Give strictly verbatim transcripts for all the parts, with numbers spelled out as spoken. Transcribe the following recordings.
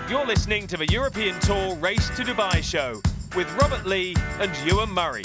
You're listening to the European Tour Race to Dubai show with Robert Lee and Ewan Murray.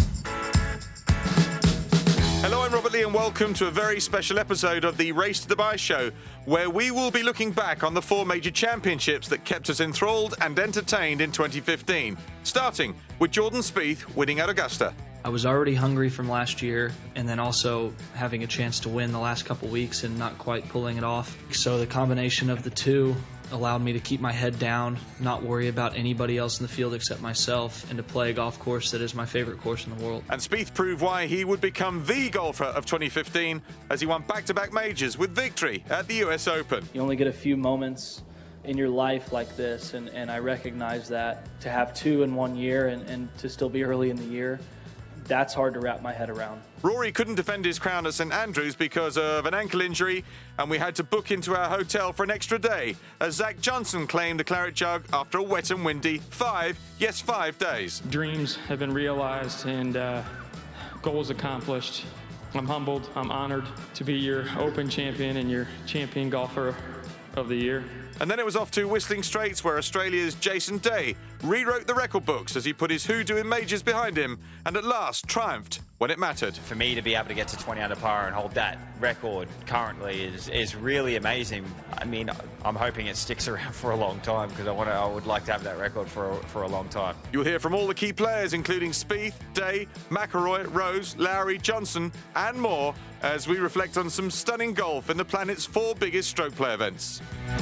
Hello, I'm Robert Lee and welcome to a very special episode of the Race to Dubai show, where we will be looking back on the four major championships that kept us enthralled and entertained in twenty fifteen, starting with Jordan Spieth winning at Augusta. I was already hungry from last year, and then also having a chance to win the last couple weeks and not quite pulling it off. So the combination of the two allowed me to keep my head down, not worry about anybody else in the field except myself, and to play a golf course that is my favorite course in the world. And Spieth proved why he would become the golfer of twenty fifteen as he won back-to-back majors with victory at the U S Open. You only get a few moments in your life like this, and, and I recognize that. To have two in one year and, and to still be early in the year, that's hard to wrap my head around. Rory couldn't defend his crown at St Andrews because of an ankle injury, and we had to book into our hotel for an extra day as Zach Johnson claimed the claret jug after a wet and windy five, yes, five days. Dreams have been realized and uh, goals accomplished. I'm humbled, I'm honored to be your Open champion and your champion golfer of the year. And then it was off to Whistling Straits, where Australia's Jason Day rewrote the record books as he put his hoodoo in majors behind him and at last triumphed when it mattered. For me to be able to get to twenty under par and hold that record currently is is really amazing. I mean, I'm hoping it sticks around for a long time because I want to. I would like to have that record for for a long time. You'll hear from all the key players, including Spieth, Day, McIlroy, Rose, Lowry, Johnson, and more, as we reflect on some stunning golf in the planet's four biggest stroke play events.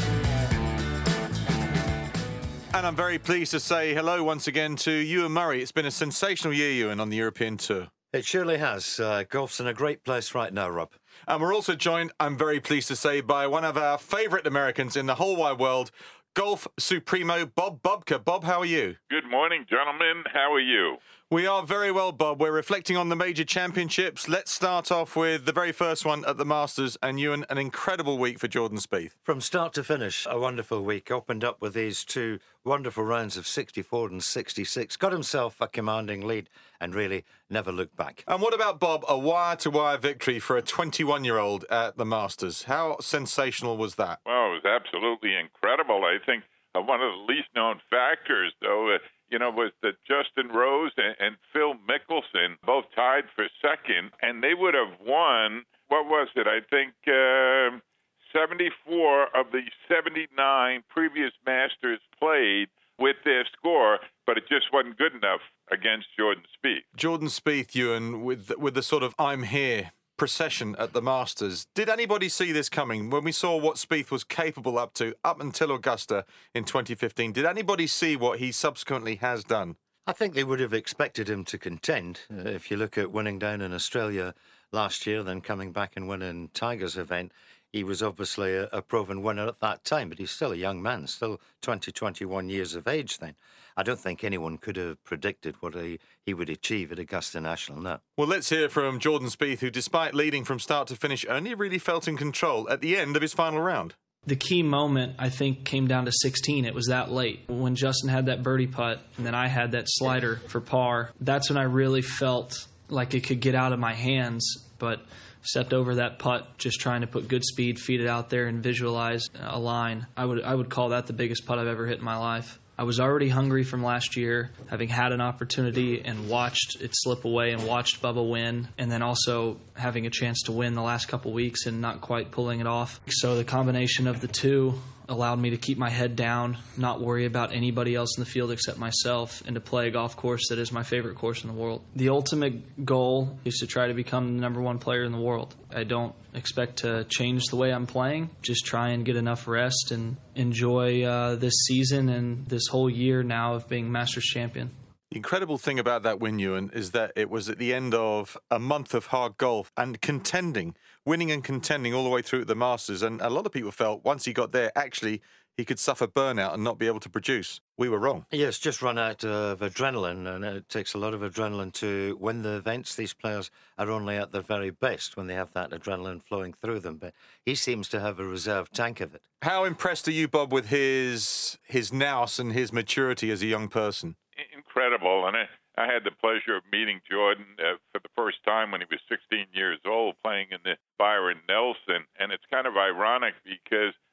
And I'm very pleased to say hello once again to Ewan Murray. It's been a sensational year, Ewan, on the European Tour. It surely has. Uh, golf's in a great place right now, Rob. And we're also joined, I'm very pleased to say, by one of our favourite Americans in the whole wide world, Golf Supremo, Bob Bubka. Bob, how are you? Good morning, gentlemen. How are you? We are very well, Bob. We're reflecting on the major championships. Let's start off with the very first one at the Masters. And Ewan, an incredible week for Jordan Spieth. From start to finish, a wonderful week. Opened up with these two wonderful rounds of sixty-four and sixty-six. Got himself a commanding lead and really never looked back. And what about, Bob, a wire-to-wire victory for a twenty-one-year-old at the Masters? How sensational was that? Well, it was absolutely incredible. I think uh, one of the least-known factors, though, uh, you know, was that Justin Rose and, and Phil Mickelson both tied for second, and they would have won, what was it, I think uh, seventy-four of the seventy-nine previous Masters played with their score, but it just wasn't good enough against Jordan Spieth. Jordan Spieth, Ewan, with, with the sort of I'm here procession at the Masters. Did anybody see this coming? When we saw what Spieth was capable up to up until Augusta in twenty fifteen, did anybody see what he subsequently has done? I think they would have expected him to contend. Uh, if you look at winning down in Australia last year, then coming back and winning Tiger's event, he was obviously a, a proven winner at that time, but he's still a young man, still twenty, twenty-one years of age then. I don't think anyone could have predicted what he, he would achieve at Augusta National, no. Well, let's hear from Jordan Spieth, who, despite leading from start to finish, only really felt in control at the end of his final round. The key moment, I think, came down to sixteen. It was that late. When Justin had that birdie putt, and then I had that slider for par, that's when I really felt like it could get out of my hands, but stepped over that putt, just trying to put good speed, feed it out there, and visualize a line. I would I would call that the biggest putt I've ever hit in my life. I was already hungry from last year, having had an opportunity and watched it slip away and watched Bubba win, and then also having a chance to win the last couple weeks and not quite pulling it off. So the combination of the two allowed me to keep my head down, not worry about anybody else in the field except myself, and to play a golf course that is my favorite course in the world. The ultimate goal is to try to become the number one player in the world. I don't expect to change the way I'm playing, just try and get enough rest and enjoy uh, this season and this whole year now of being Masters champion. The incredible thing about that win, Ewan, is that it was at the end of a month of hard golf and contending, winning and contending all the way through at the Masters. And a lot of people felt once he got there, actually, he could suffer burnout and not be able to produce. We were wrong. Yes, just run out of adrenaline, and it takes a lot of adrenaline to win the events. These players are only at their very best when they have that adrenaline flowing through them, but he seems to have a reserve tank of it. How impressed are you, Bob, with his his nous and his maturity as a young person? Incredible, and I, I had the pleasure of meeting Jordan uh, for the first time when he was sixteen years old, playing in the Byron Nelson, and it's kind of ironic because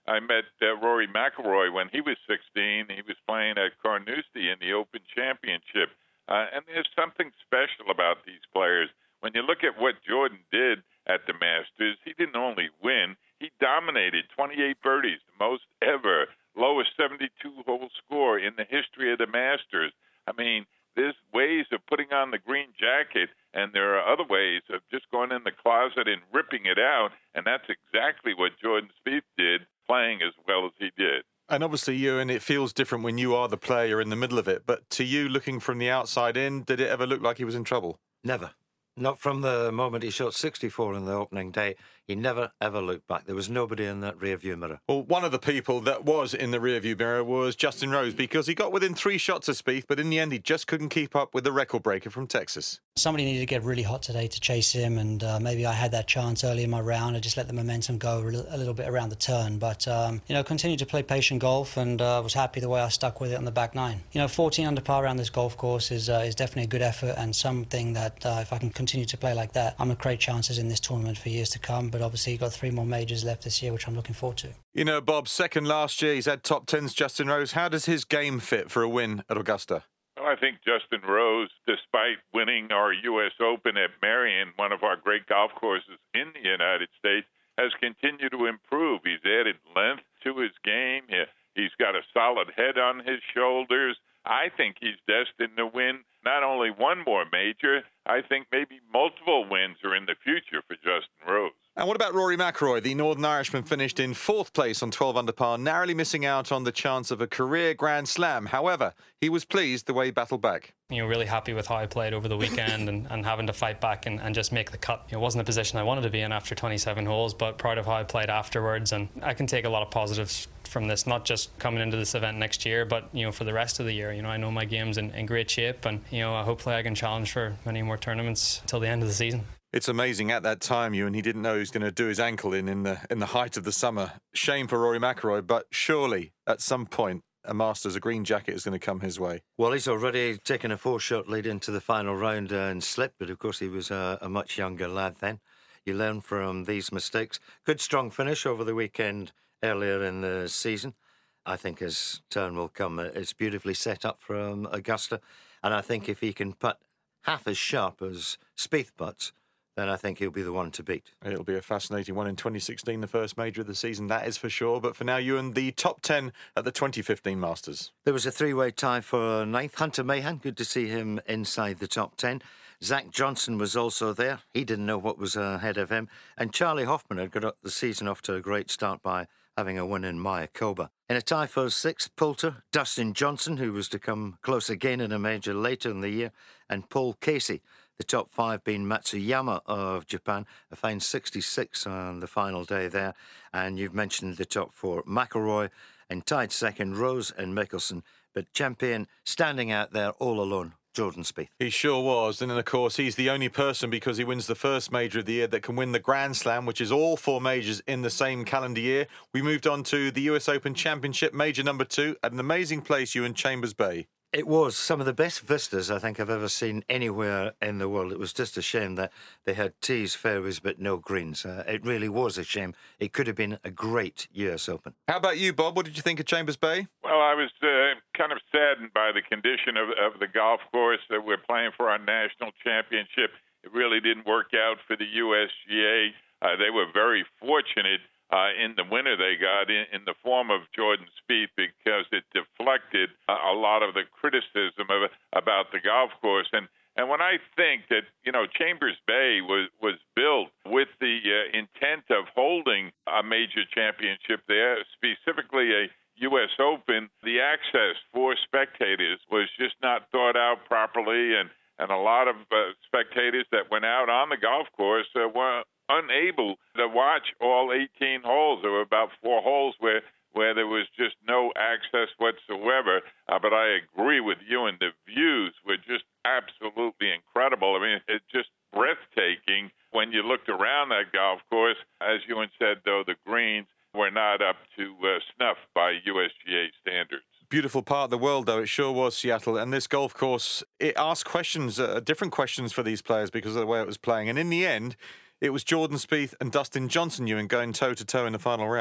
I met uh, Rory McIlroy when he was sixteen. He was playing at Carnoustie in the Open Championship. Uh, and there's something special about these players. When you look at what Jordan did at the Masters, he didn't only win, he dominated twenty-eight birdies, the most ever, lowest seventy-two hole score in the history of the Masters. I mean, there's ways of putting on the green jacket, and there are other ways of just going in the closet and ripping it out, and that's exactly what Jordan Spieth did, playing as well as he did. And obviously, Ewan, it feels different when you are the player, you're in the middle of it. But to you, looking from the outside in, did it ever look like he was in trouble? Never. Not from the moment he shot sixty-four on the opening day. He never, ever looked back. There was nobody in that rearview mirror. Well, one of the people that was in the rearview mirror was Justin Rose, because he got within three shots of Spieth, but in the end, he just couldn't keep up with the record breaker from Texas. Somebody needed to get really hot today to chase him, and uh, maybe I had that chance early in my round. I just let the momentum go a little, a little bit around the turn. But, um, you know, continued to play patient golf, and uh, was happy the way I stuck with it on the back nine. You know, fourteen under par around this golf course is, uh, is definitely a good effort, and something that uh, if I can continue to play like that, I'm going to create chances in this tournament for years to come. But obviously, you've got three more majors left this year, which I'm looking forward to. You know, Bob, second last year, he's had top tens, Justin Rose. How does his game fit for a win at Augusta? Well, I think Justin Rose, despite winning our U S Open at Merion, one of our great golf courses in the United States, has continued to improve. He's added length to his game. He, he's got a solid head on his shoulders. I think he's destined to win not only one more major, I think maybe multiple wins are in the future for Justin Rose. And what about Rory McIlroy? The Northern Irishman finished in fourth place on twelve under par, narrowly missing out on the chance of a career Grand Slam. However, he was pleased the way he battled back. You know, really happy with how I played over the weekend and, and having to fight back and, and just make the cut. It wasn't a position I wanted to be in after twenty-seven holes, but proud of how I played afterwards. And I can take a lot of positives from this, not just coming into this event next year, but, you know, for the rest of the year. You know, I know my game's in, in great shape, and, you know, hopefully I can challenge for many more tournaments till the end of the season. It's amazing at that time, you and he didn't know he was going to do his ankle in in the in the height of the summer. Shame for Rory McIlroy, but surely at some point a Masters, a green jacket is going to come his way. Well, he's already taken a four-shot lead into the final round and slipped, but of course he was a, a much younger lad then. You learn from these mistakes. Good strong finish over the weekend earlier in the season. I think his turn will come. It's beautifully set up from Augusta, and I think if he can putt half as sharp as Spieth putts, then I think he'll be the one to beat. It'll be a fascinating one in twenty sixteen, the first major of the season, that is for sure. But for now, Ewan, the top ten at the twenty fifteen Masters. There was a three-way tie for ninth. Hunter Mahan, good to see him inside the top ten. Zach Johnson was also there. He didn't know what was ahead of him. And Charlie Hoffman had got the season off to a great start by having a win in Mayakoba. In a tie for sixth, Poulter, Dustin Johnson, who was to come close again in a major later in the year, and Paul Casey. The top five being Matsuyama of Japan, a fine sixty-six on the final day there. And you've mentioned the top four, McIlroy, and tied second, Rose and Mickelson. But champion standing out there all alone, Jordan Spieth. He sure was. And then, of course, he's the only person, because he wins the first major of the year, that can win the Grand Slam, which is all four majors in the same calendar year. We moved on to the U S Open Championship, major number two, at an amazing place, Ewan, Chambers Bay. It was some of the best vistas I think I've ever seen anywhere in the world. It was just a shame that they had tees, fairways, but no greens. Uh, it really was a shame. It could have been a great U S Open. How about you, Bob? What did you think of Chambers Bay? Well, I was uh, kind of saddened by the condition of, of the golf course that we're playing for our national championship. It really didn't work out for the U S G A. Uh, they were very fortunate Uh, in the winner they got in, in the form of Jordan Spieth, because it deflected a, a lot of the criticism of, about the golf course. And and when I think that, you know, Chambers Bay was, was built with the uh, intent of holding a major championship there, specifically a U S Open, the access for spectators was just not thought out properly, and, and a lot of uh, spectators that went out on the golf course uh, were unable to watch all eighteen holes. There were about four holes where where there was just no access whatsoever. Uh, but I agree with you, and the views were just absolutely incredible. I mean, it's just breathtaking when you looked around that golf course. As Ewan said, though, the greens were not up to uh, snuff by U S G A standards. Beautiful part of the world, though. It sure was, Seattle. And this golf course, it asked questions, uh, different questions for these players because of the way it was playing. And in the end, it was Jordan Spieth and Dustin Johnson, Ewan, going toe-to-toe in the final round.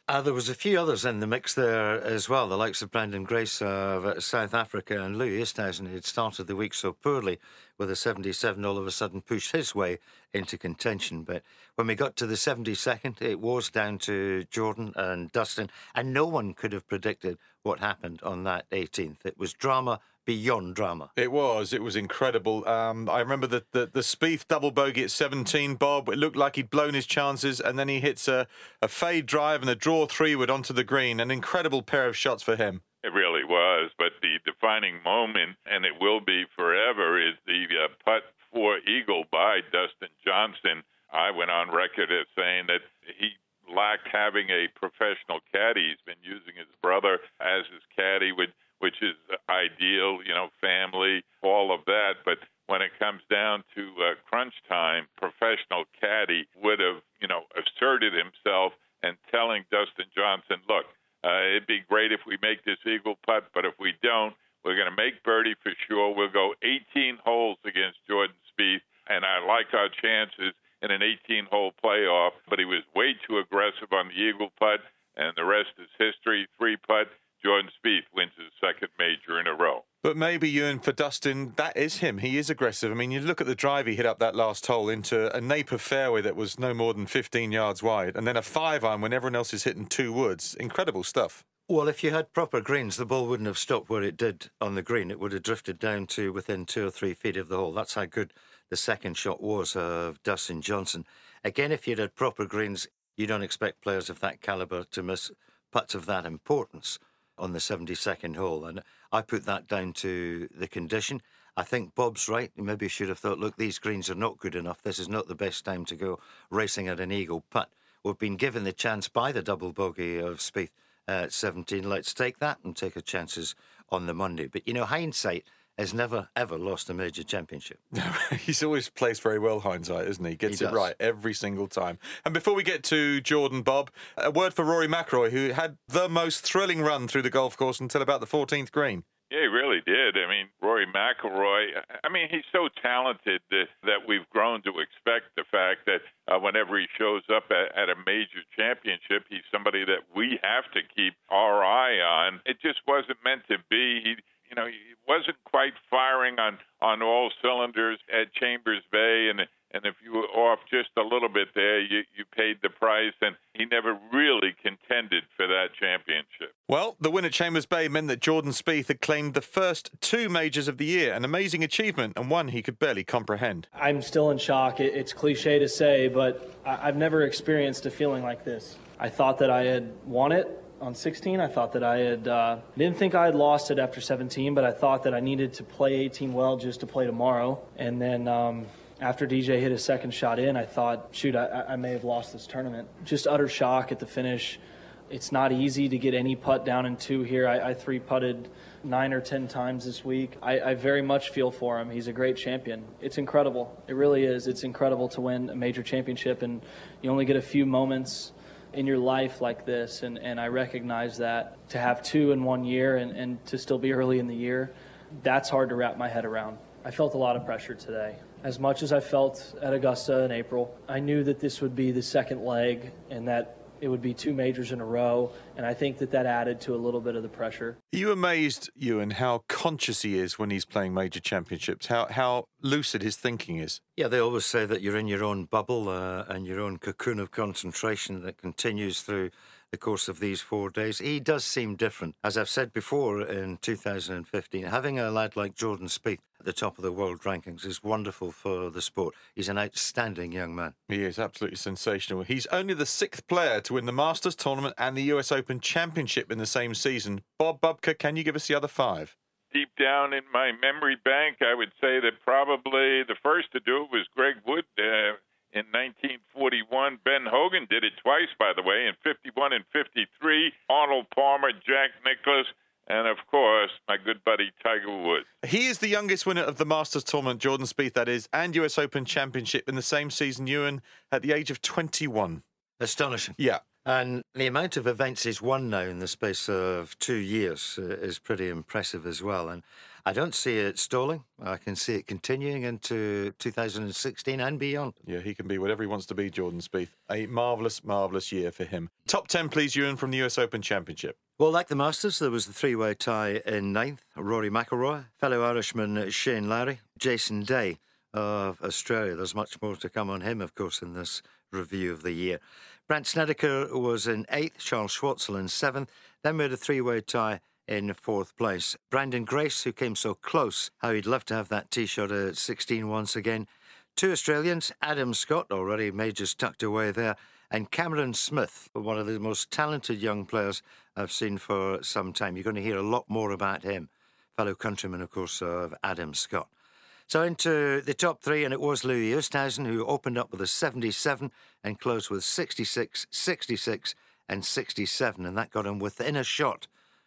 Uh, there was a few others in the mix there as well, the likes of Brandon Grace of uh, South Africa and Louis Oosthuizen, who had started the week so poorly with a seventy-seven, all of a sudden pushed his way into contention. But when we got to the seventy-second, it was down to Jordan and Dustin, and no one could have predicted what happened on that eighteenth. It was drama beyond drama. It was. It was incredible. Um, I remember the, the, the Spieth double bogey at seventeen, Bob. It looked like he'd blown his chances, and then he hits a, a fade drive and a draw three-wood onto the green. An incredible pair of shots for him. It really was, but the defining moment, and it will be forever, is the uh, putt for eagle by Dustin Johnson. I went on record as saying that he lacked having a professional caddy. He's been using his brother as his caddy, with which is ideal, you know, family, all of that. But when it comes down to uh, crunch time, professional caddy would have, you know, asserted himself and telling Dustin Johnson, look, uh, it'd be great if we make this eagle putt, but if we don't, we're going to make birdie for sure. We'll go eighteen holes against Jordan Spieth, and I like our chances in an eighteen-hole playoff. But he was way too aggressive on the eagle putt, and the rest is history. Three putt. Jordan Spieth wins his second major in a row. But maybe, Ewan, for Dustin, that is him. He is aggressive. I mean, you look at the drive he hit up that last hole into a nape of fairway that was no more than fifteen yards wide, and then a five-iron when everyone else is hitting two woods. Incredible stuff. Well, if you had proper greens, the ball wouldn't have stopped where it did on the green. It would have drifted down to within two or three feet of the hole. That's how good the second shot was of Dustin Johnson. Again, if you'd had proper greens, you don't expect players of that calibre to miss putts of that importance on the seventy-second hole, and I put that down to the condition. I think Bob's right. He maybe should have thought, look, these greens are not good enough. This is not the best time to go racing at an eagle putt. We've been given the chance by the double bogey of Spieth at seventeen. Let's take that and take our chances on the Monday. But, you know, hindsight has never, ever lost a major championship. He's always plays very well, hindsight, isn't he? Gets He it does. right every single time. And before we get to Jordan, Bob, a word for Rory McIlroy, who had the most thrilling run through the golf course until about the fourteenth green. Yeah, he really did. I mean, Rory McIlroy, I mean, he's so talented that, that we've grown to expect the fact that uh, whenever he shows up at, at a major championship, he's somebody that we have to keep our eye on. It just wasn't meant to be. He, you know, he wasn't quite firing on, on all cylinders at Chambers Bay, and and if you were off just a little bit there, you, you paid the price, and he never really contended for that championship. Well, the win at Chambers Bay meant that Jordan Spieth had claimed the first two majors of the year, an amazing achievement, and one he could barely comprehend. I'm still in shock. It, it's cliche to say, but I, I've never experienced a feeling like this. I thought that I had won it on sixteen. I thought that I had, uh, didn't think I had lost it after seventeen, but I thought that I needed to play eighteen well just to play tomorrow. And then um, after D J hit his second shot in, I thought, shoot, I, I may have lost this tournament. Just utter shock at the finish. It's not easy to get any putt down in two here. I, I three-putted nine or ten times this week. I, I very much feel for him. He's a great champion. It's incredible. It really is. It's incredible to win a major championship, and you only get a few moments in your life like this, and, and I recognize that. To have two in one year and, and to still be early in the year, that's hard to wrap my head around. I felt a lot of pressure today. As much as I felt at Augusta in April, I knew that this would be the second leg and that it would be two majors in a row, and I think that that added to a little bit of the pressure. Are you amazed, Ewan, how conscious he is when he's playing major championships, how how lucid his thinking is? Yeah, they always say that you're in your own bubble uh, and your own cocoon of concentration that continues through the course of these four days. He does seem different. As I've said before, in two thousand fifteen, having a lad like Jordan Spieth at the top of the world rankings is wonderful for the sport. He's an outstanding young man. He is absolutely sensational. He's only the sixth player to win the Masters tournament and the U S Open Championship in the same season. Bob Bubka, can you give us the other five? Deep down in my memory bank, I would say that probably the first to do it was Greg Wood uh, in nineteen forty-one. Ben Hogan did it twice, by the way, in fifty-one and fifty-three. Arnold Palmer, Jack Nicklaus, and, of course, my good buddy Tiger Woods. He is the youngest winner of the Masters tournament, Jordan Spieth, that is, and U S Open Championship in the same season, Ewan, at the age of twenty-one. Astonishing. Yeah. And the amount of events he's won now in the space of two years uh, is pretty impressive as well. And I don't see it stalling. I can see it continuing into two thousand sixteen and beyond. Yeah, he can be whatever he wants to be, Jordan Spieth. A marvellous, marvellous year for him. Top ten, please, Ewan, from the U S Open Championship. Well, like the Masters, there was the three-way tie in ninth. Rory McIlroy, fellow Irishman Shane Lowry, Jason Day of Australia. There's much more to come on him, of course, in this review of the year. Brandt Snedeker was in eighth, Charles Schwartzel in seventh. Then we had a three-way tie in fourth place. Brandon Grace, who came so close, how he'd love to have that tee shot at sixteen once again. Two Australians, Adam Scott, already majors tucked away there, and Cameron Smith, one of the most talented young players I've seen for some time. You're going to hear a lot more about him. Fellow countryman, of course, of Adam Scott. So into the top three, and it was Louis Oosthuizen, who opened up with a seventy-seven and closed with sixty-six, sixty-six and sixty-seven, and that got him within a shot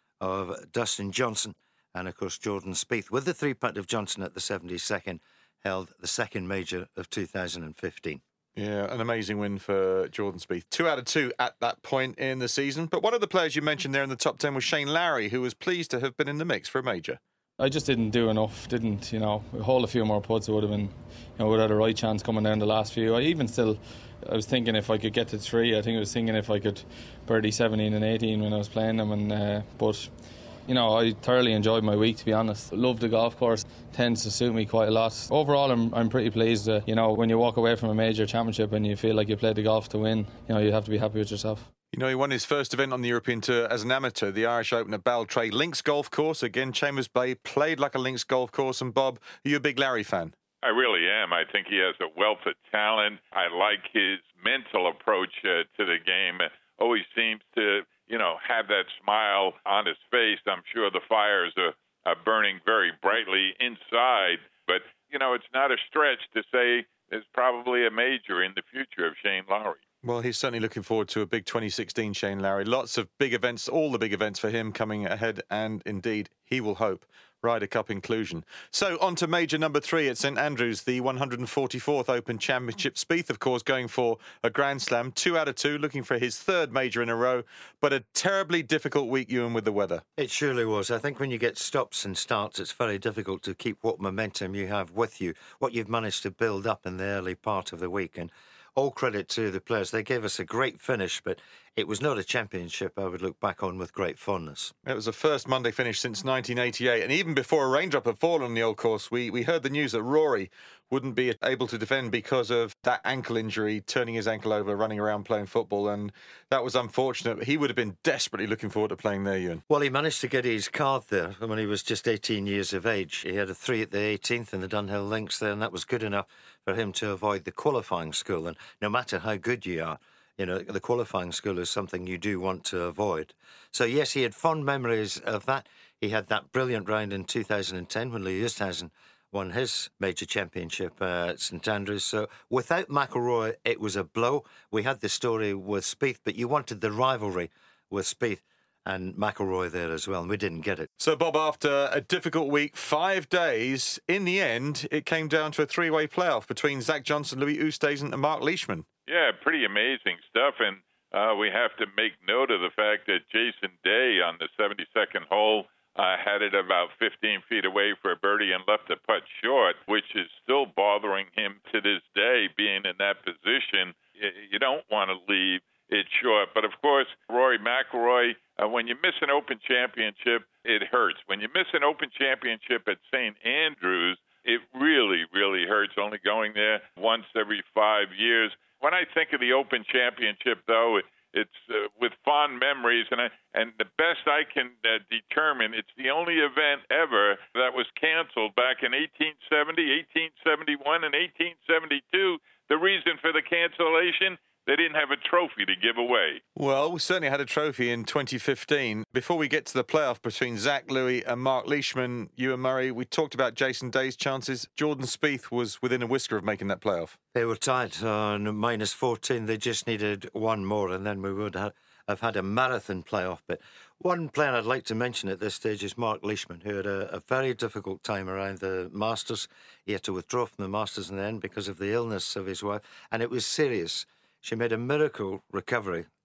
of Dustin Johnson. And, of course, Jordan Spieth, with the three-putt of Johnson at the seventy-second, held the second major of two thousand fifteen. Yeah, an amazing win for Jordan Spieth. Two out of two at that point in the season. But one of the players you mentioned there in the top ten was Shane Lowry, who was pleased to have been in the mix for a major. I just didn't do enough, didn't, you know, hold a few more putts, it would have been, you know, would have had a right chance coming down the last few. I even still, I was thinking if I could get to three, I think I was thinking if I could birdie seventeen and eighteen when I was playing them, and uh, but, you know, I thoroughly enjoyed my week, to be honest. Love the golf course, tends to suit me quite a lot. Overall, I'm I'm pretty pleased. Uh, you know, when you walk away from a major championship and you feel like you played the golf to win, you know, you have to be happy with yourself. You know, he won his first event on the European Tour as an amateur, the Irish Open at Baltray Links Golf Course. Again, Chambers Bay, played like a links golf course. And Bob, are you a big Larry fan? I really am. I think he has a wealth of talent. I like his mental approach uh, to the game. Always seems to, you know, have that smile on his face. I'm sure the fires are, are burning very brightly inside. But, you know, it's not a stretch to say there's probably a major in the future of Shane Lowry. Well, he's certainly looking forward to a big twenty sixteen Shane Lowry. Lots of big events, all the big events for him coming ahead. And indeed, he will hope, Ryder Cup inclusion. So on to major number three at St Andrews, the one hundred forty-fourth Open Championship. Spieth, of course, going for a Grand Slam, two out of two, looking for his third major in a row. But a terribly difficult week, Ewan, with the weather. It surely was. I think when you get stops and starts, it's very difficult to keep what momentum you have with you, what you've managed to build up in the early part of the week. And all credit to the players. They gave us a great finish, but it was not a championship I would look back on with great fondness. It was the first Monday finish since nineteen eighty-eight. And even before a raindrop had fallen on the old course, we, we heard the news that Rory wouldn't be able to defend because of that ankle injury, turning his ankle over, running around playing football. And that was unfortunate. He would have been desperately looking forward to playing there, Ewan. Well, he managed to get his card there when he was just eighteen years of age. He had a three at the eighteenth in the Dunhill Links there, and that was good enough for him to avoid the qualifying school. And no matter how good you are, you know, the qualifying school is something you do want to avoid. So, yes, he had fond memories of that. He had that brilliant round in two thousand ten when Louis Oosthuizen won his major championship uh, at St Andrews. So, without McIlroy, it was a blow. We had the story with Spieth, but you wanted the rivalry with Spieth and McIlroy there as well, and we didn't get it. So, Bob, after a difficult week, five days, in the end, it came down to a three-way playoff between Zach Johnson, Louis Oosthuizen and Mark Leishman. Yeah, pretty amazing stuff, and uh, we have to make note of the fact that Jason Day on the seventy-second hole uh, had it about fifteen feet away for a birdie and left the putt short, which is still bothering him to this day, being in that position. You don't want to leave it short. But, of course, Rory McIlroy, uh, when you miss an Open Championship, it hurts. When you miss an Open Championship at St Andrews, it really, really hurts, only going there once every five years. When I think of the Open Championship, though, it, it's uh, with fond memories, and I, and the best I can uh, determine, it's the only event ever that was canceled back in eighteen seventy, eighteen seventy-one, and eighteen seventy-two. The reason for the cancellation? They didn't have a trophy to give away. Well, we certainly had a trophy in twenty fifteen. Before we get to the playoff between Zach Louis and Mark Leishman, Ewan Murray, we talked about Jason Day's chances. Jordan Spieth was within a whisker of making that playoff. They were tied on minus fourteen. They just needed one more, and then we would have had a marathon playoff. But one player I'd like to mention at this stage is Mark Leishman, who had a, a very difficult time around the Masters. He had to withdraw from the Masters in the end because of the illness of his wife, and it was serious. She made a miracle recovery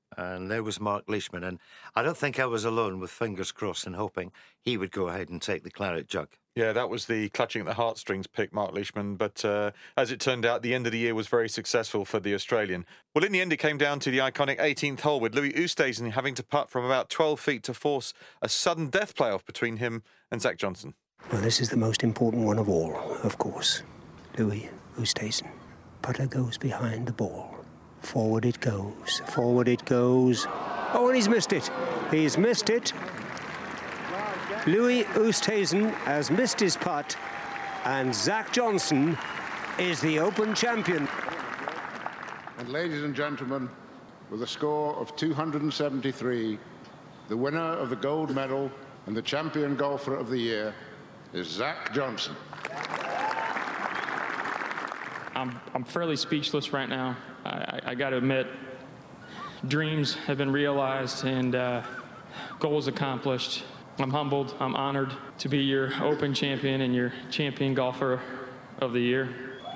And there was Mark Leishman. And I don't think I was alone with fingers crossed and hoping he would go ahead and take the claret jug. Yeah, that was the clutching at the heartstrings pick, Mark Leishman. But uh, as it turned out, the end of the year was very successful for the Australian. Well, in the end, it came down to the iconic eighteenth hole with Louis Oosthuizen having to putt from about twelve feet to force a sudden death playoff between him and Zach Johnson. Well, this is the most important one of all, of course. Louis Oosthuizen. Putter goes behind the ball. Forward it goes. Forward it goes. Oh, and he's missed it. He's missed it. Louis Oosthuizen has missed his putt, and Zach Johnson is the Open champion. And ladies and gentlemen, with a score of two hundred seventy-three, the winner of the gold medal and the champion golfer of the year is Zach Johnson. I'm, I'm fairly speechless right now. I, I, I got to admit, dreams have been realized and uh, goals accomplished. I'm humbled. I'm honored to be your Open champion and your champion golfer of the year.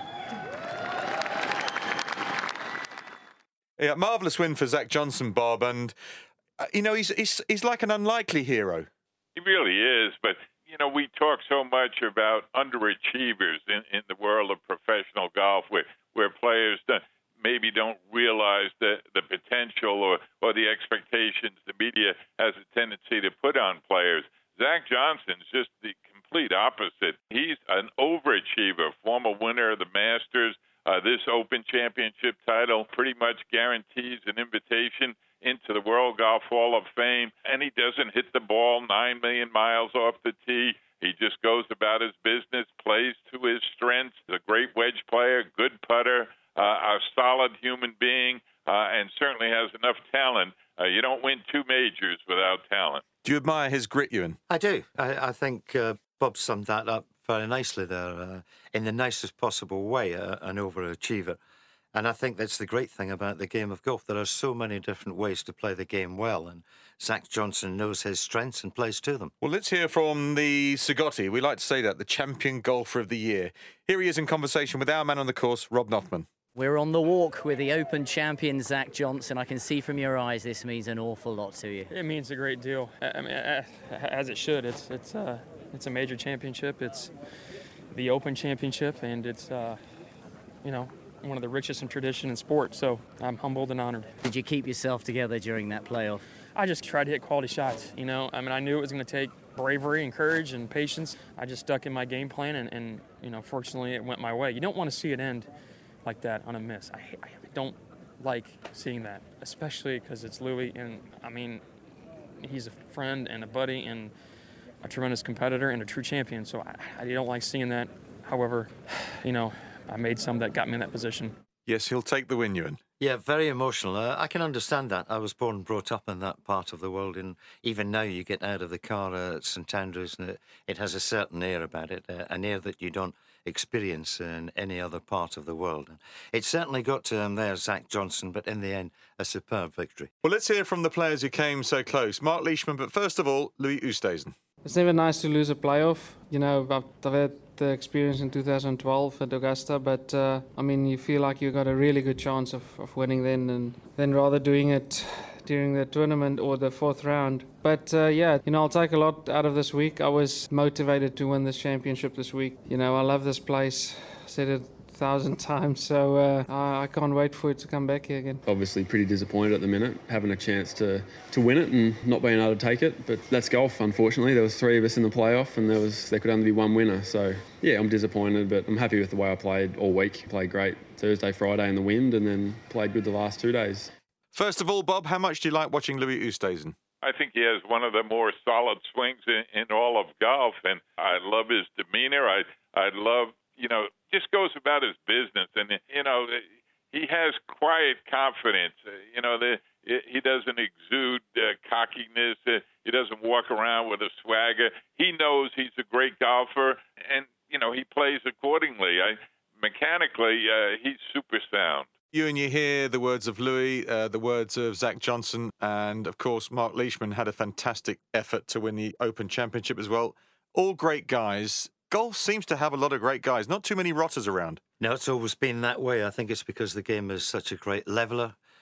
Yeah, marvellous win for Zach Johnson, Bob. And, uh, you know, he's, he's, he's like an unlikely hero. He really is. But, you know, we talk so much about underachievers in, in the world of professional golf where, where players don't, maybe don't realize the, the potential or, or the expectations the media has a tendency to put on players. Zach Johnson's just the complete opposite. He's an overachiever, former winner of the Masters. Uh, this Open Championship title pretty much guarantees an invitation into the World Golf Hall of Fame, and he doesn't hit the ball nine million miles off the tee. He just goes about his business, plays to his strengths, a great wedge player, good putter, uh, a solid human being, uh, and certainly has enough talent. Uh, you don't win two majors without talent. Do you admire his grit, Ewan? I do. I, I think uh, Bob summed that up very nicely there, uh, in the nicest possible way, uh, an overachiever. And I think that's the great thing about the game of golf. There are so many different ways to play the game well, and Zach Johnson knows his strengths and plays to them. Well, let's hear from the Sagotti. We like to say that, the champion golfer of the year. Here he is in conversation with our man on the course, Rob Nothman. We're on the walk with the Open champion, Zach Johnson. I can see from your eyes this means an awful lot to you. It means a great deal. I mean, as it should. It's it's uh, it's a major championship. It's the Open Championship, and it's uh, you know, one of the richest in tradition in sport. So I'm humbled and honored. Did you keep yourself together during that playoff? I just tried to hit quality shots. You know, I mean, I knew it was going to take bravery and courage and patience. I just stuck in my game plan, and, and you know, fortunately, it went my way. You don't want to see it end like that on a miss. I, I don't like seeing that, especially because it's Louis, and I mean, he's a friend and a buddy and a tremendous competitor and a true champion. So I, I don't like seeing that. However, you know, I made some that got me in that position. Yes, he'll take the win, Ewan. Yeah, very emotional. Uh, I can understand that. I was born and brought up in that part of the world, and even now you get out of the car uh, at St Andrews, and it, it has a certain air about it, uh, an air that you don't experience in any other part of the world. It certainly got to him there, Zach Johnson, but in the end, a superb victory. Well, let's hear from the players who came so close. Mark Leishman, but first of all, Louis Oosthuizen. It's never nice to lose a playoff. You know, I've, I've had the experience in two thousand twelve at Augusta, but uh, I mean, you feel like you got a really good chance of, of winning then, and then rather doing it during the tournament or the fourth round. But uh, yeah, you know, I'll take a lot out of this week. I was motivated to win this championship this week. You know, I love this place. I said it a thousand times, so uh, I, I can't wait for it to come back here again. Obviously pretty disappointed at the minute, having a chance to, to win it and not being able to take it. But that's golf, unfortunately. There was three of us in the playoff, and there was there could only be one winner. So yeah, I'm disappointed, but I'm happy with the way I played all week. Played great Thursday, Friday in the wind, and then played good the last two days. First of all, Bob, how much do you like watching Louis Oosthuizen? I think he has one of the more solid swings in, in all of golf, and I love his demeanor. I I love, you know, just goes about his business, and you know, he has quiet confidence. You know, the, he doesn't exude uh, cockiness. Uh, he doesn't walk around with a swagger. He knows he's a great golfer, and you know, he plays accordingly. I mechanically, uh, he's super sound. You and you hear the words of Louis, uh, the words of Zach Johnson, and of course Mark Leishman had a fantastic effort to win the Open Championship as well. All great guys. Golf seems to have a lot of great guys, not too many rotters around. No, it's always been that way. I think it's because the game is such a great leveller.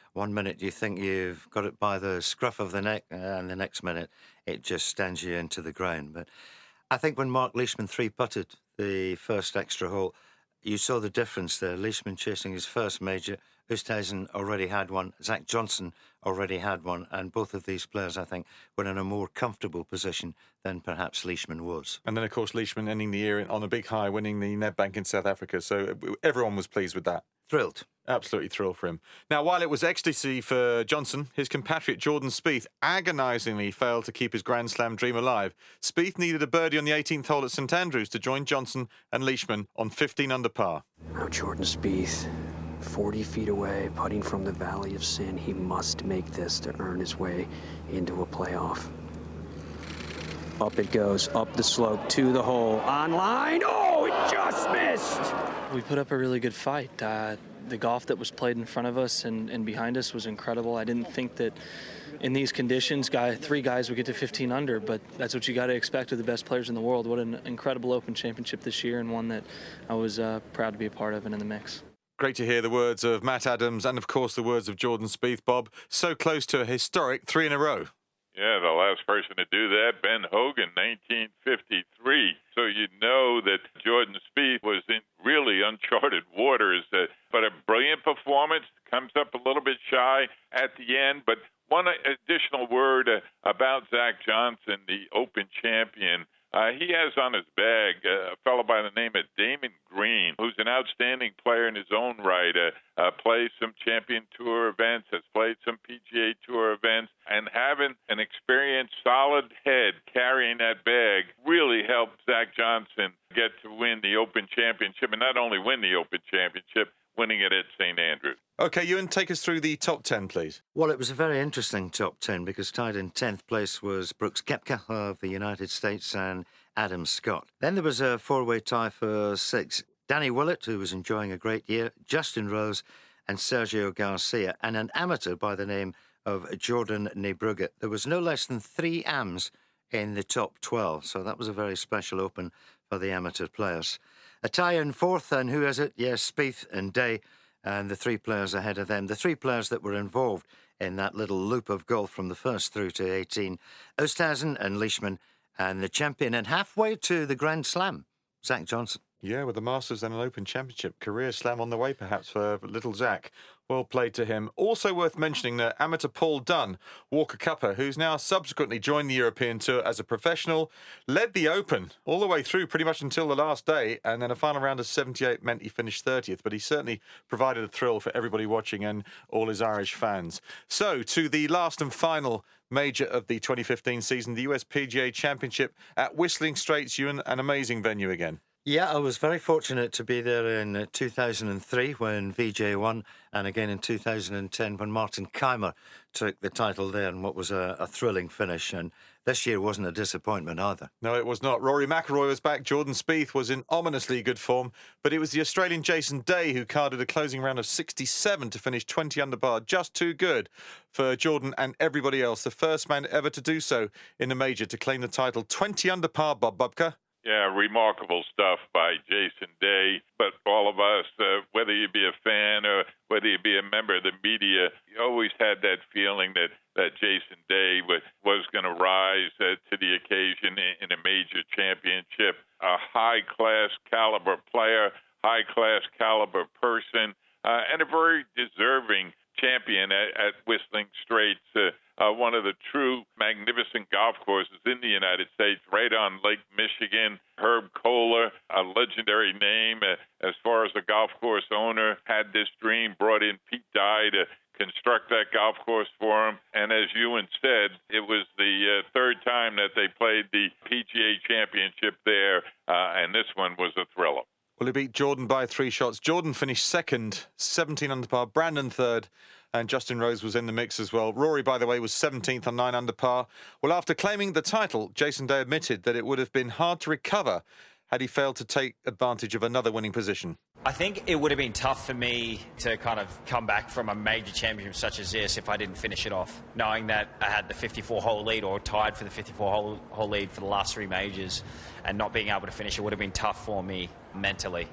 one minute you think you've got it by the scruff of the neck, and the next minute it just stands you into the ground. But I think when Mark Leishman three-putted the first extra hole, you saw the difference there. Leishman chasing his first major. Oosthuizen already had one. Zach Johnson already had one. And both of these players, I think, were in a more comfortable position than perhaps Leishman was. And then, of course, Leishman ending the year on a big high, winning the Nedbank in South Africa. So everyone was pleased with that. Thrilled. Absolutely thrilled for him. Now, while it was ecstasy for Johnson, his compatriot Jordan Spieth agonisingly failed to keep his Grand Slam dream alive. Spieth needed a birdie on the eighteenth hole at St Andrews to join Johnson and Leishman on fifteen under par. Now Jordan Spieth, forty feet away, putting from the Valley of Sin. He must make this to earn his way into a playoff. Up it goes, up the slope, to the hole, on line. Oh, it just missed! We put up a really good fight. Uh, the golf that was played in front of us and, and behind us was incredible. I didn't think that in these conditions, guy, three guys would get to fifteen under, but that's what you got to expect of the best players in the world. What an incredible Open Championship this year, and one that I was uh, proud to be a part of and in the mix. Great to hear the words of Matt Adams and, of course, the words of Jordan Spieth, Bob. So close to a historic three in a row. Yeah, the last person to do that, Ben Hogan, nineteen fifty-three. So you know that Jordan Spieth was in really uncharted waters. Uh, but a brilliant performance, comes up a little bit shy at the end. But one additional word uh, about Zach Johnson, the Open champion. Uh, he has on his bag uh, a fellow by the name of Damon Green, who's an outstanding player in his own right, uh, uh, plays some Champion Tour events, has played some P G A Tour events, and having an experienced, solid head carrying that bag really helped Zach Johnson get to win the Open Championship, and not only win the Open Championship, winning it at St Andrews. OK, Ewan, take us through the top ten, please. Well, it was a very interesting top ten because tied in tenth place was Brooks Koepka of the United States and Adam Scott. Then there was a four-way tie for six. Danny Willett, who was enjoying a great year, Justin Rose and Sergio Garcia, and an amateur by the name of Jordan Niebrugge. There was no less than three A Ms in the top twelve, so that was a very special Open for the amateur players. A tie in fourth, and who is it? Yes, Spieth and Day, and the three players ahead of them. The three players that were involved in that little loop of golf from the first through to eighteen. Oosthuizen and Leishman, and the champion, and halfway to the Grand Slam, Zach Johnson. Yeah, with the Masters and an Open Championship. Career slam on the way, perhaps, for little Zach. Well played to him. Also worth mentioning that amateur Paul Dunn, Walker Cupper, who's now subsequently joined the European Tour as a professional, led the Open all the way through pretty much until the last day, and then a final round of seventy-eight meant he finished thirtieth, but he certainly provided a thrill for everybody watching and all his Irish fans. So, to the last and final major of the twenty fifteen season, the U S P G A Championship at Whistling Straits, Ewan, an amazing venue again. Yeah, I was very fortunate to be there in two thousand three when V J won, and again in two thousand ten when Martin Keimer took the title there, and what was a, a thrilling finish. And this year wasn't a disappointment either. No, it was not. Rory McIlroy was back. Jordan Spieth was in ominously good form, but it was the Australian Jason Day who carded a closing round of sixty-seven to finish twenty under par. Just too good for Jordan and everybody else. The first man ever to do so in a major to claim the title. twenty under par, Bob Bubka. Yeah, remarkable stuff by Jason Day. But all of us, uh, whether you be a fan or whether you be a member of the media, you always had that feeling that, that Jason Day was, was going to rise uh, to the occasion in, in a major championship. A high-class caliber player, high-class caliber person, uh, and a very deserving champion at, at Whistling Straits, uh, uh, one of the true magnificent golf courses in the United States, right on Lake Michigan. Herb Kohler, a legendary name uh, as far as the golf course owner, had this dream, brought in Pete Dye to construct that golf course for him. And as Ewan said, it was the uh, third time that they played the P G A Championship there, uh, and this one was a thriller. Well, he beat Jordan by three shots. Jordan finished second, seventeen under par. Brandon third, and Justin Rose was in the mix as well. Rory, by the way, was seventeenth on nine under par. Well, after claiming the title, Jason Day admitted that it would have been hard to recover had he failed to take advantage of another winning position. I think it would have been tough for me to kind of come back from a major championship such as this if I didn't finish it off, knowing that I had the fifty-four hole lead or tied for the fifty-four hole, hole lead for the last three majors, and not being able to finish it would have been tough for me mentally.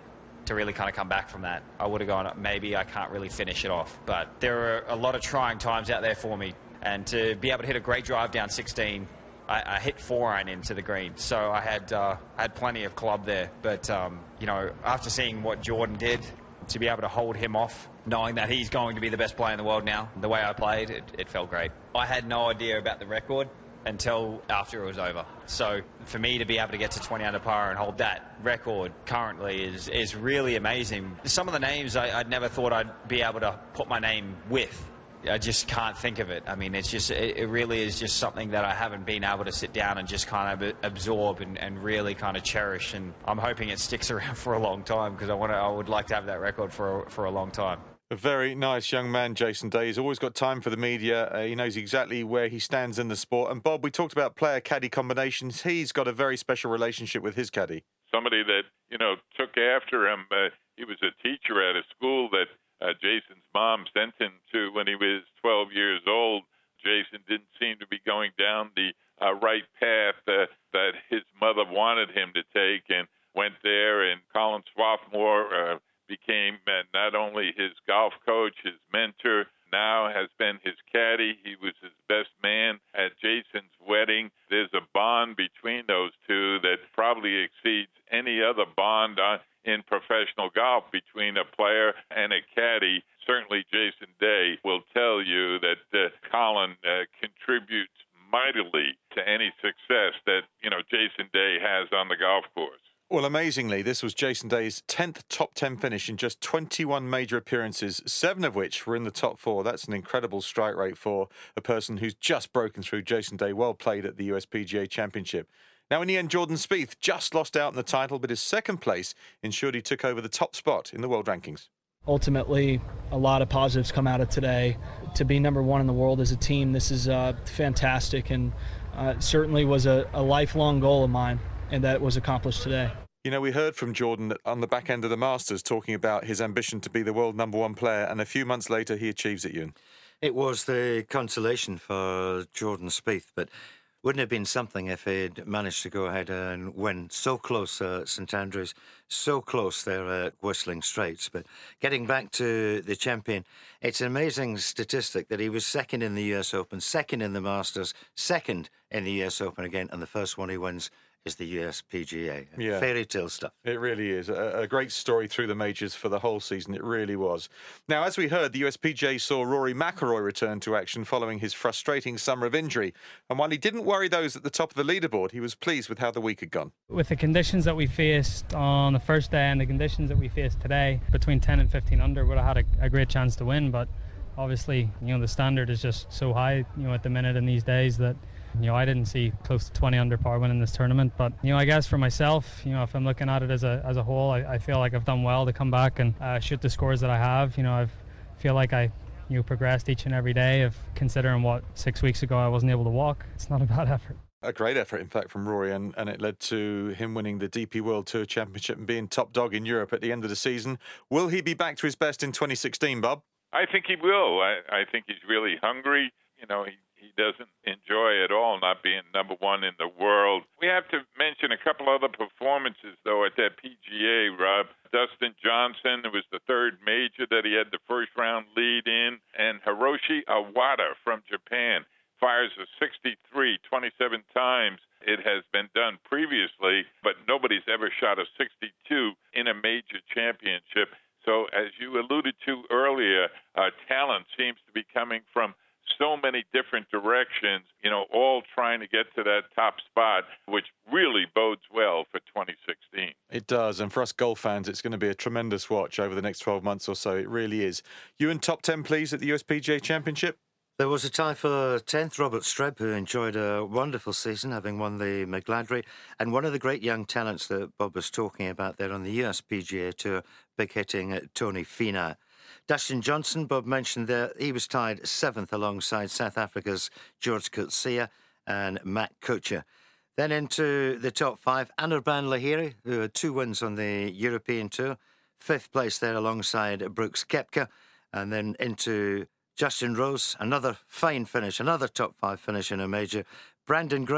to really kind of come back from that. I would have gone, maybe I can't really finish it off. But there were a lot of trying times out there for me. And to be able to hit a great drive down sixteen, I, I hit four iron into the green. So I had uh, I had plenty of club there. But, um, you know, after seeing what Jordan did, to be able to hold him off, knowing that he's going to be the best player in the world now, the way I played, it, it felt great. I had no idea about the record until after it was over. So for me to be able to get to twenty under par and hold that record currently is, is really amazing. Some of the names I, I'd never thought I'd be able to put my name with. I just can't think of it. I mean, it's just, it, it really is just something that I haven't been able to sit down and just kind of absorb and, and really kind of cherish. And I'm hoping it sticks around for a long time because I want to, I would like to have that record for, for a long time. A very nice young man, Jason Day. He's always got time for the media. Uh, he knows exactly where he stands in the sport. And Bob, we talked about player-caddy combinations. He's got a very special relationship with his caddy. Somebody that, you know, took after him. Uh, he was a teacher at a school that uh, Jason's mom sent him to when he was twelve years old. Jason didn't seem to be going down the uh, right path uh, that his mother wanted him to take, and went there. And Colin Swarthmore uh, became uh, not only his golf coach, his mentor, now has been his caddy. He was his best man at Jason's wedding. There's a bond between those two that probably exceeds any other bond uh, in professional golf between a player and a caddy. Certainly Jason Day will tell you that uh, Colin uh, contributes mightily to any success that, you know, Jason Day has on the golf course. Well, amazingly, this was Jason Day's tenth top ten finish in just twenty-one major appearances, seven of which were in the top four. That's an incredible strike rate for a person who's just broken through. Jason Day, well played at the U S P G A Championship. Now, in the end, Jordan Spieth just lost out in the title, but his second place ensured he took over the top spot in the world rankings. Ultimately, a lot of positives come out of today. To be number one in the world as a team, this is uh, fantastic, and uh, certainly was a, a lifelong goal of mine, and that was accomplished today. You know, we heard from Jordan on the back end of the Masters talking about his ambition to be the world number one player, and a few months later he achieves it, Ewan. It was the consolation for Jordan Spieth, but wouldn't it have been something if he'd managed to go ahead and win so close at St Andrews, so close there at Whistling Straits. But getting back to the champion, it's an amazing statistic that he was second in the U S Open, second in the Masters, second in the U S Open again, and the first one he wins is the U S P G A. Yeah. Fairy tale stuff. It really is. A, a great story through the majors for the whole season. It really was. Now, as we heard, the U S P G A saw Rory McIlroy return to action following his frustrating summer of injury. And while he didn't worry those at the top of the leaderboard, he was pleased with how the week had gone. With the conditions that we faced on the first day and the conditions that we faced today, between ten and fifteen under, would have had a, a great chance to win. But obviously, you know, the standard is just so high, you know, at the minute in these days that, you know, I didn't see close to twenty under par winning this tournament. But, you know, I guess for myself, you know, if I'm looking at it as a as a whole, I, I feel like I've done well to come back and uh, shoot the scores that I have. You know, I feel like I, you know, progressed each and every day. Of considering what six weeks ago I wasn't able to walk, it's not a bad effort. A great effort, in fact, from Rory, and, and it led to him winning the D P World Tour Championship and being top dog in Europe at the end of the season. Will he be back to his best in twenty sixteen, Bob? I think he will. I, I think he's really hungry. You know, he He doesn't enjoy at all not being number one in the world. We have to mention a couple other performances, though, at that P G A, Rob. Dustin Johnson, it was the third major that he had the first round lead in, and Hiroshi Awada from Japan fires a sixty-three twenty-seven times. It has been done previously, but nobody's ever shot a sixty-two in a major championship. So, as you alluded to earlier, uh, talent seems to be coming from so many different directions, you know, all trying to get to that top spot, which really bodes well for twenty sixteen. It does, and for us golf fans, it's going to be a tremendous watch over the next twelve months or so. It really is. You in top ten, please, at the U S P G A Championship? There was a tie for tenth, Robert Streb, who enjoyed a wonderful season, having won the McGladrey. And one of the great young talents that Bob was talking about there on the U S P G A Tour, big hitting Tony Finau. Dustin Johnson, Bob mentioned there, he was tied seventh alongside South Africa's George Coetzee and Matt Kuchar. Then into the top five, Anirban Lahiri, who had two wins on the European Tour, fifth place there alongside Brooks Koepka. And then into Justin Rose, another fine finish, another top five finish in a major. Brandon Grace,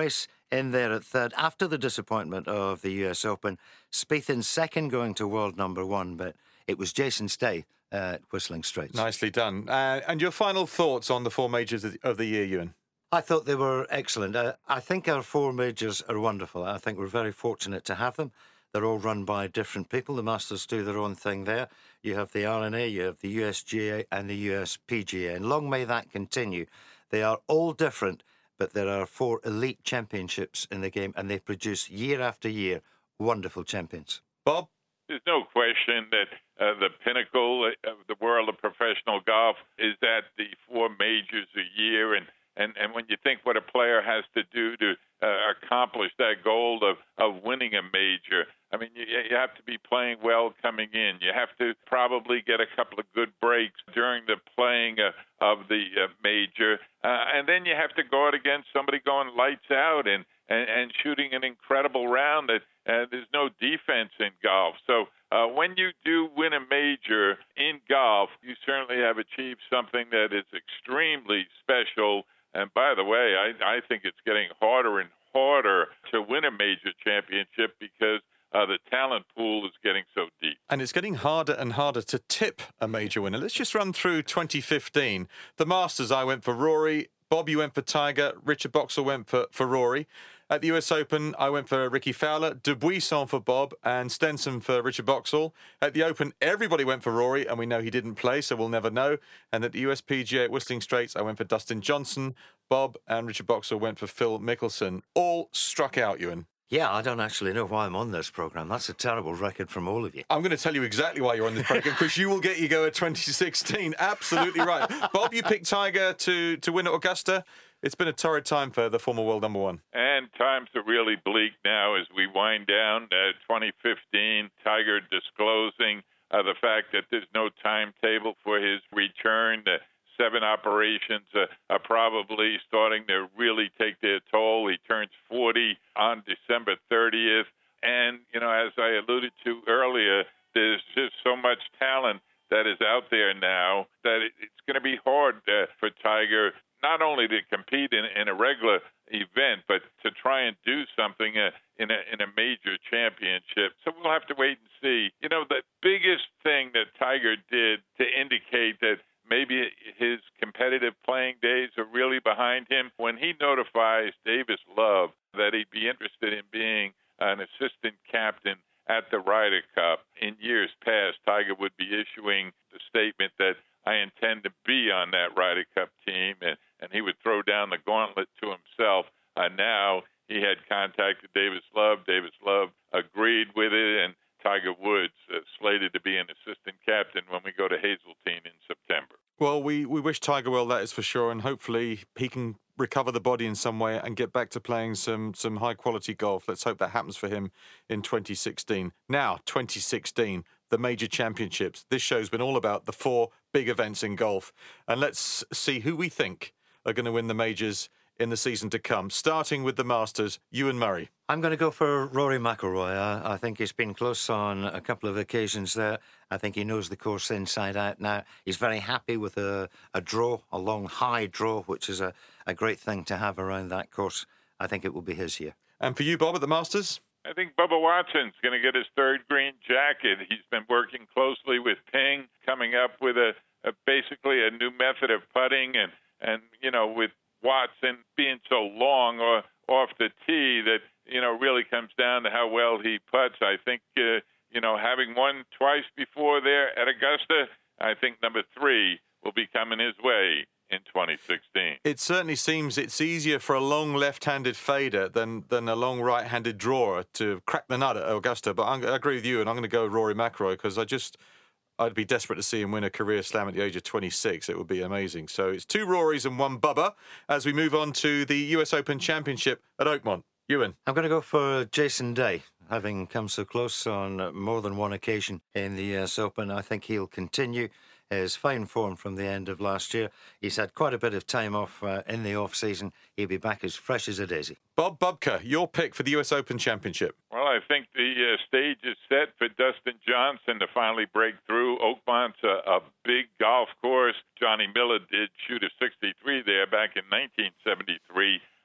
in there at third after the disappointment of the U S Open. Spieth in second, going to world number one, but it was Jason's day at Whistling Straits. Nicely done. Uh, and your final thoughts on the four majors of the, of the year, Ewan? I thought they were excellent. Uh, I think our four majors are wonderful. I think we're very fortunate to have them. They're all run by different people. The Masters do their own thing there. You have the R N A, you have the U S G A and the U S P G A. And long may that continue. They are all different, but there are four elite championships in the game, and they produce year after year wonderful champions. Bob? There's no question that uh, the pinnacle of the world of professional golf is at the four majors a year. And, and, and when you think what a player has to do to uh, accomplish that goal of, of winning a major, I mean, you, you have to be playing well coming in. You have to probably get a couple of good breaks during the playing uh, of the uh, major. Uh, and then you have to guard against somebody going lights out and, and, and shooting an incredible round that uh, there's no defense in golf. So uh, when you do win a major in golf, you certainly have achieved something that is extremely special. And by the way, I, I think it's getting harder and harder to win a major championship because Uh, the talent pool is getting so deep. And it's getting harder and harder to tip a major winner. Let's just run through twenty fifteen. The Masters, I went for Rory. Bob, you went for Tiger. Richard Boxall went for, for Rory. At the U S Open, I went for Ricky Fowler, Dubuisson for Bob, and Stenson for Richard Boxall. At the Open, everybody went for Rory, and we know he didn't play, so we'll never know. And at the U S P G A at Whistling Straits, I went for Dustin Johnson. Bob and Richard Boxall went for Phil Mickelson. All struck out, Ewan. Yeah, I don't actually know why I'm on this programme. That's a terrible record from all of you. I'm going to tell you exactly why you're on this programme, because you will get your go at twenty sixteen. Absolutely right. Bob, you picked Tiger to, to win at Augusta. It's been a torrid time for the former world number one. And times are really bleak now as we wind down uh, twenty fifteen. Tiger disclosing uh, the fact that there's no timetable for his return. Uh, Seven operations uh, are probably starting to really take their toll. He turns forty on December thirtieth. And, you know, as I alluded to earlier, there's just so much talent that is out there now that it, it's going to be hard uh, for Tiger not only to compete in, in a regular event, but to try and do something uh, in, a, in a major championship. So we'll have to wait and see. You know, the biggest thing that Tiger did to indicate that maybe his competitive playing days are really behind him, when he notifies Davis Love that he'd be interested in being an assistant captain at the Ryder Cup. In years past, Tiger would be issuing the statement that I intend to be on that Ryder Cup team, and, and he would throw down the gauntlet to himself. Uh, now he had contacted Davis Love. Davis Love agreed with it, and Tiger Woods uh, slated to be an assistant captain when we go to Hazeltine in September. Well, we, we wish Tiger well, that is for sure, and hopefully he can recover the body in some way and get back to playing some, some high-quality golf. Let's hope that happens for him in twenty sixteen. Now, twenty sixteen, the major championships. This show's been all about the four big events in golf. And let's see who we think are going to win the majors in the season to come, starting with the Masters. Ewan Murray. I'm going to go for Rory McIlroy. I, I think he's been close on a couple of occasions there. I think he knows the course inside out now. He's very happy with a, a draw, a long, high draw, which is a, a great thing to have around that course. I think it will be his year. And for you, Bob, at the Masters? I think Bubba Watson's going to get his third green jacket. He's been working closely with Ping, coming up with a, a basically a new method of putting, and, and you know, with Watson being so long or off the tee that, you know, really comes down to how well he putts. I think, uh, you know, having won twice before there at Augusta, I think number three will be coming his way in twenty sixteen. It certainly seems it's easier for a long left-handed fader than, than a long right-handed drawer to crack the nut at Augusta. But I'm, I agree with you, and I'm going to go Rory McIlroy because I just... I'd be desperate to see him win a career slam at the age of twenty-six. It would be amazing. So it's two Rorys and one Bubba as we move on to the U S Open Championship at Oakmont. Ewan. I'm going to go for Jason Day. Having come so close on more than one occasion in the U S Open, I think he'll continue his fine form from the end of last year. He's had quite a bit of time off uh, in the off-season. He'll be back as fresh as a daisy. Bob Bubka, your pick for the U S Open Championship. Well, I think the uh, stage is set for Dustin Johnson to finally break through. Oakmont's a, a big golf course. Johnny Miller did shoot a sixty-three there back in nineteen seventy-three.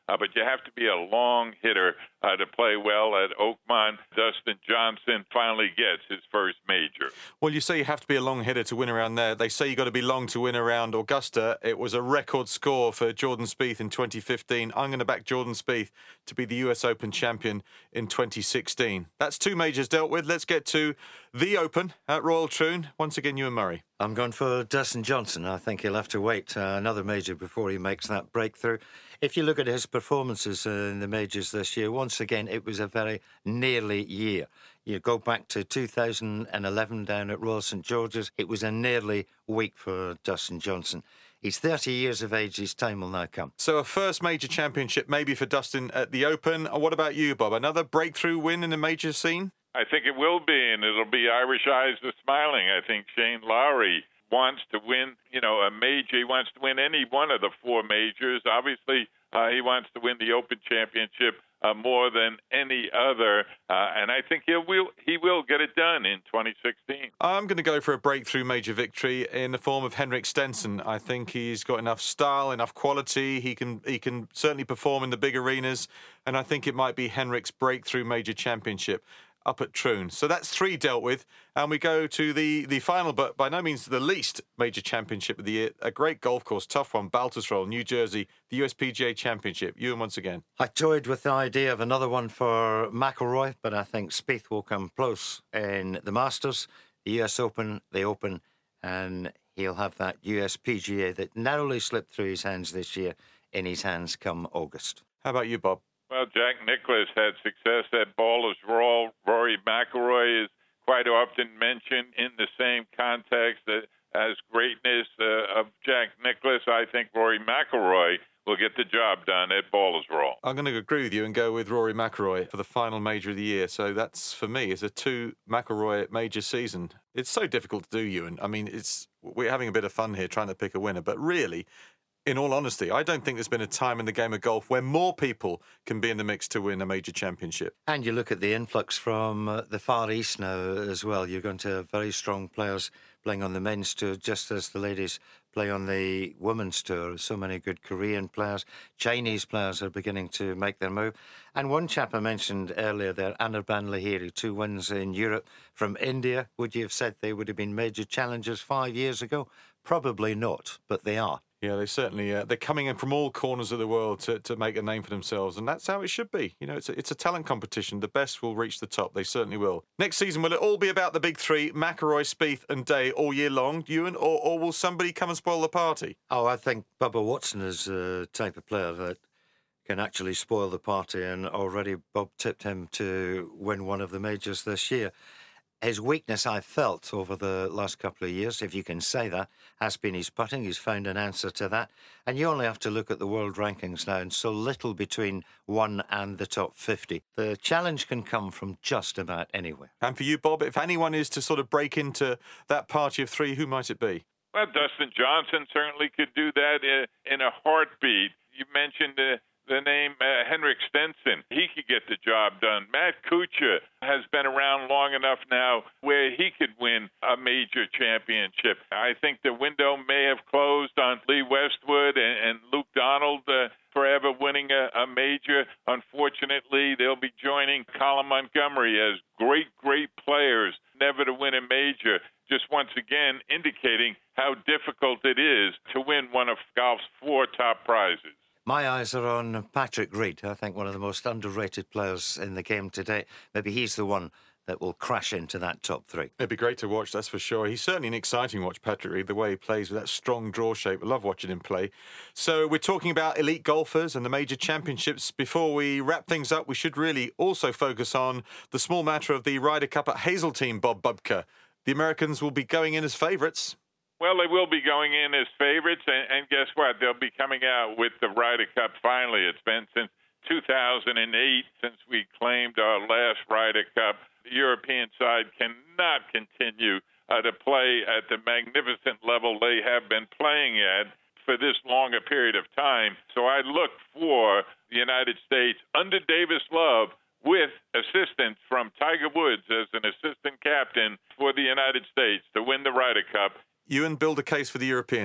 uh, but you have to be a long hitter uh, to play well at Oakmont. Dustin Johnson finally gets his first major. Well, you say you have to be a long hitter to win around there. They say you got to be long to win around Augusta. It was a record score for Jordan Spieth in twenty fifteen. I'm going to back Jordan Spieth to be the U S Open champion in twenty sixteen. That's two majors dealt with. Let's get to the Open at Royal Troon. Once again, Ewan Murray. I'm going for Dustin Johnson. I think he'll have to wait uh, another major before he makes that breakthrough. If you look at his performances uh, in the majors this year, once again, it was a very nearly year. You go back to two thousand eleven down at Royal St George's, it was a nearly week for Dustin Johnson. He's thirty years of age, his time will now come. So a first major championship maybe for Dustin at the Open. What about you, Bob? Another breakthrough win in the major scene? I think it will be, and it'll be Irish eyes are smiling. I think Shane Lowry wants to win, you know, a major. He wants to win any one of the four majors. Obviously, uh, he wants to win the Open Championship uh, more than any other, uh, and I think he will he will get it done in twenty sixteen. I'm going to go for a breakthrough major victory in the form of Henrik Stenson. I think he's got enough style, enough quality. He can he can certainly perform in the big arenas, and I think it might be Henrik's breakthrough major championship up at Troon. So that's three dealt with, and we go to the, the final, but by no means the least major championship of the year. A great golf course, tough one, Baltusrol, New Jersey, the U S P G A Championship. Ewan, once again. I toyed with the idea of another one for McIlroy, but I think Spieth will come close in the Masters, the U S Open, the Open, and he'll have that U S P G A that narrowly slipped through his hands this year in his hands come August. How about you, Bob? Well, Jack Nicklaus had success at Baltusrol. Rory McIlroy is quite often mentioned in the same context as greatness uh, of Jack Nicklaus. I think Rory McIlroy will get the job done at Baltusrol. I'm going to agree with you and go with Rory McIlroy for the final major of the year. So that's, for me, it's a two McIlroy major season. It's so difficult to do, Ewan. I mean, it's we're having a bit of fun here trying to pick a winner, but really, in all honesty, I don't think there's been a time in the game of golf where more people can be in the mix to win a major championship. And you look at the influx from uh, the Far East now as well. You're going to have very strong players playing on the men's tour, just as the ladies play on the women's tour. So many good Korean players. Chinese players are beginning to make their move. And one chap I mentioned earlier there, Anirban Lahiri, two wins in Europe from India. Would you have said they would have been major challengers five years ago? Probably not, but they are. Yeah, they certainly uh, they're coming in from all corners of the world to, to make a name for themselves, and that's how it should be. You know, it's a, it's a talent competition. The best will reach the top. They certainly will. Next season, will it all be about the big three, McIlroy, Spieth and Day all year long, Ewan, or, or will somebody come and spoil the party? Oh, I think Bubba Watson is a type of player that can actually spoil the party, and already Bob tipped him to win one of the majors this year. His weakness, I felt, over the last couple of years, if you can say that, has been his putting. He's found an answer to that. And you only have to look at the world rankings now, and so little between one and the top fifty. The challenge can come from just about anywhere. And for you, Bob, if anyone is to sort of break into that party of three, who might it be? Well, Dustin Johnson certainly could do that in a heartbeat. You mentioned uh, the name uh, Henrik Stenson. He could get the job done. Matt Kuchar has been around long enough now where he could win a major championship. I think the window may have closed on Lee Westwood and, and Luke Donald uh, forever winning a, a major. Unfortunately, they'll be joining Colin Montgomery as great, great players never to win a major. Just once again indicating how difficult it is to win one of golf's four top prizes. My eyes are on Patrick Reed, I think one of the most underrated players in the game today. Maybe he's the one that will crash into that top three. It'd be great to watch, that's for sure. He's certainly an exciting watch, Patrick Reed, the way he plays with that strong draw shape. I love watching him play. So we're talking about elite golfers and the major championships. Before we wrap things up, we should really also focus on the small matter of the Ryder Cup at Hazeltine, Bob Bubka. The Americans will be going in as favourites. Well, they will be going in as favorites, and, and guess what? They'll be coming out with the Ryder Cup finally. It's been since two thousand eight since we claimed our last Ryder Cup. The European side cannot continue uh, to play at the magnificent level they have been playing at for this long a period of time. So I look for the United States under Davis Love with assistance from Tiger Woods as an assistant captain for the United States to win the Ryder Cup. Ewan, build a case for the Europeans.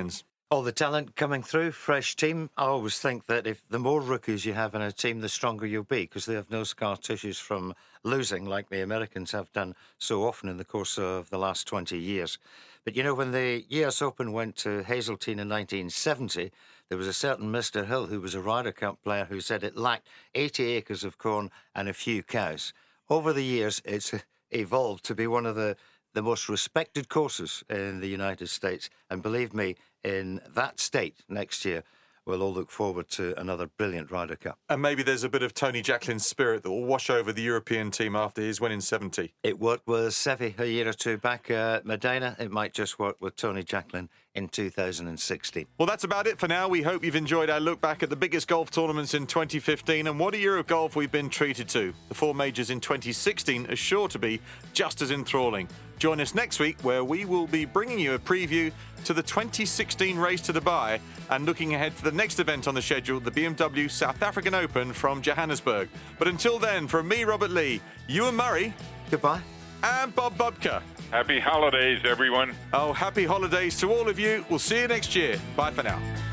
All the talent coming through, fresh team. I always think that if the more rookies you have in a team, the stronger you'll be, because they have no scar tissues from losing like the Americans have done so often in the course of the last twenty years. But you know, when the U S Open went to Hazeltine in nineteen seventy, there was a certain Mister Hill who was a Ryder Cup player who said it lacked eighty acres of corn and a few cows. Over the years, it's evolved to be one of the, the most respected courses in the United States. And believe me, in that state next year, we'll all look forward to another brilliant Ryder Cup. And maybe there's a bit of Tony Jacklin's spirit that will wash over the European team after his win in seventy. It worked with Seve a year or two back at Medina. It might just work with Tony Jacklin in two thousand sixteen. Well, that's about it for now. We hope you've enjoyed our look back at the biggest golf tournaments in twenty fifteen and what a year of golf we've been treated to. The four majors in twenty sixteen are sure to be just as enthralling. Join us next week where we will be bringing you a preview to the twenty sixteen race to Dubai and looking ahead to the next event on the schedule, the B M W South African Open from Johannesburg. But until then, from me, Robert Lee, Ewan Murray. Goodbye. And Bob Bubka. Happy holidays, everyone. Oh, happy holidays to all of you. We'll see you next year. Bye for now.